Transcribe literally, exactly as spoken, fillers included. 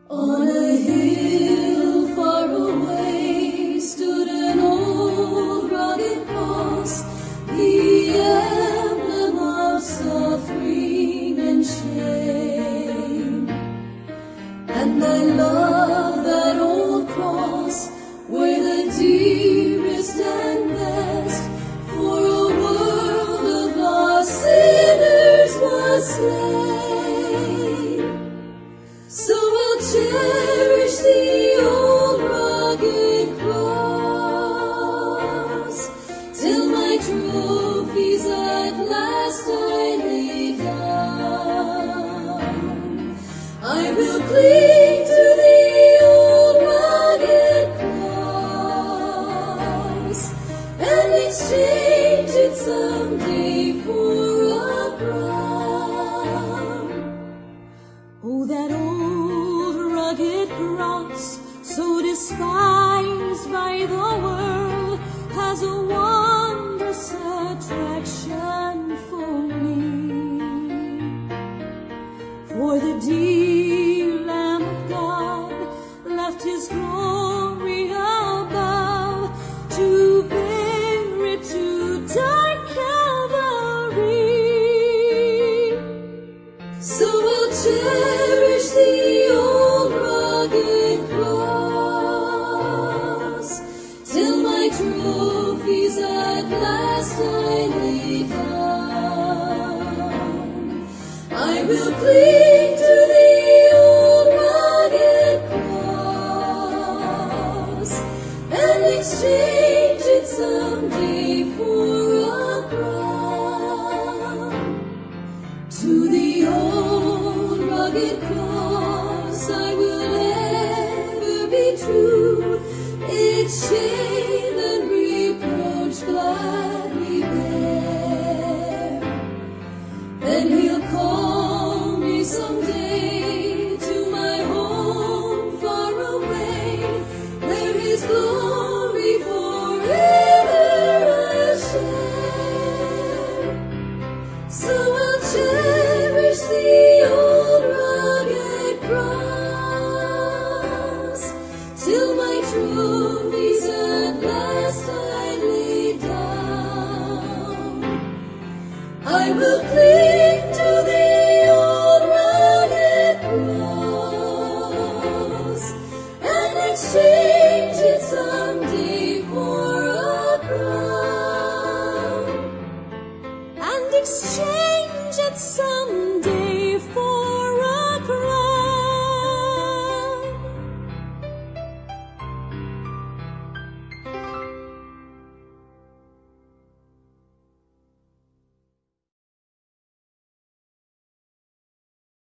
On a hill far away stood an old rugged cross, the emblem of suffering and shame. And I love that old cross where the dearest and best for a world of lost sinners was slain. So I'll cherish the old rugged cross till my trophies at last I lay down. I will cling to the old rugged cross and exchange it someday for a crown. Oh, that old rugged cross, so despised by the world, has a